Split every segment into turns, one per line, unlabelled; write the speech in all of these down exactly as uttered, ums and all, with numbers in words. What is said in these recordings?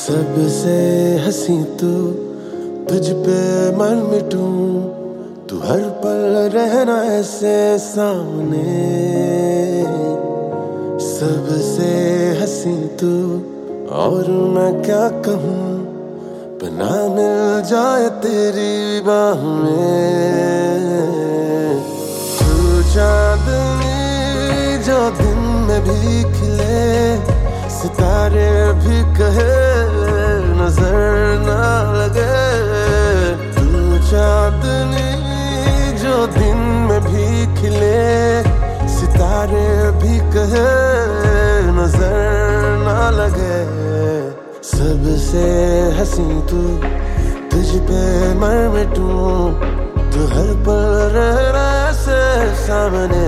सबसे हंसी तू, तुझ पे मन मिटूं, तू हर पल रहना ऐसे सामने। सबसे हंसी तू, और मैं क्या कहूँ, बना मिल जाए तेरी बाह में। तू चांदनी जो दिन में भी खिले, सितारे भी कहे नजर ना लगे। तू चांदनी जो दिन में भी खिले, सितारे भी कहे नजर ना लगे। सबसे हंसी तू, तुझ पे मर मिटूं, तू हर पल रहना ऐसे सामने।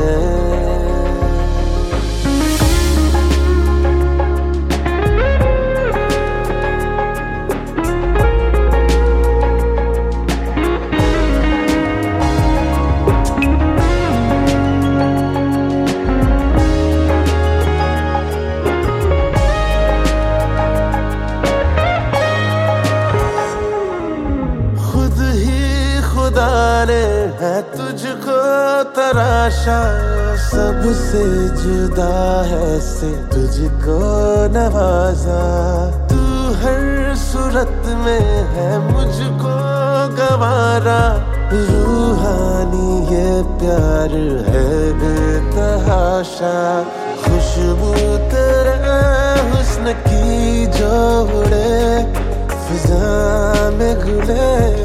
ने है तुझको तराशा, सबसे जुदा है से तुझको नवाजा। तू हर सूरत में है मुझको गवारा, रूहानी ये प्यार है बेतहाशा। खुशबू तेरे हुस्न की जो उड़े, फिजा में घुले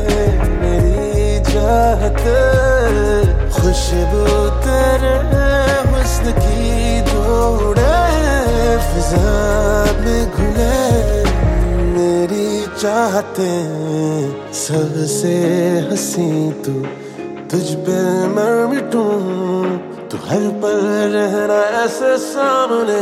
खुशबू तेरे हुस्न की दौड़े, फिजा में घुले मेरी चाहते। सबसे हंसी तू, तुझ पे मर मिटूं, तू हर पल रहना ऐसे सामने।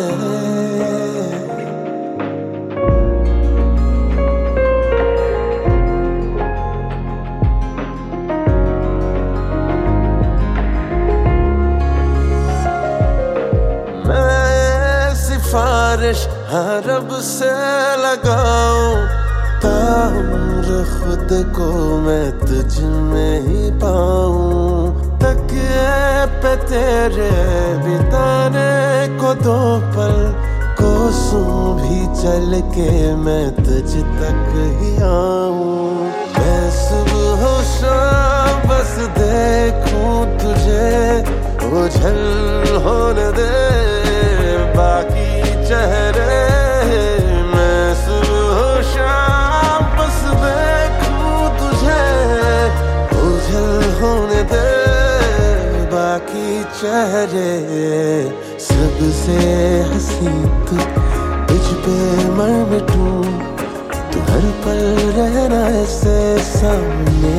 सिफारिश हाँ रब से लगाऊं, ताउम्र खुद को मैं तुझ में ही पाऊं। तकिए पे तेरे बिताने को दो पल, कोसों भी चल के मैं तुझ तक ही आऊं। मैं सुबह हो शाम बस देखूं तुझे, ओझल होने दे बाकी चेहरे। मैं सुबह शाम बस देखूं तुझे, ओझल होने दे बाकी चेहरे। सबसे हंसी तू, तुझ पे मर मिटूं, तू हर पल रहना ऐसे सामने।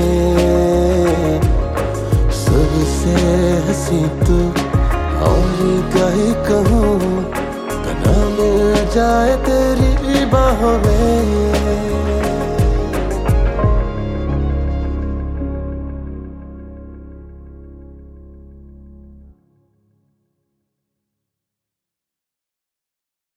सबसे हंसी तू, और क्या ही कहूँ, बना मिल जाए तेरी बाहों में।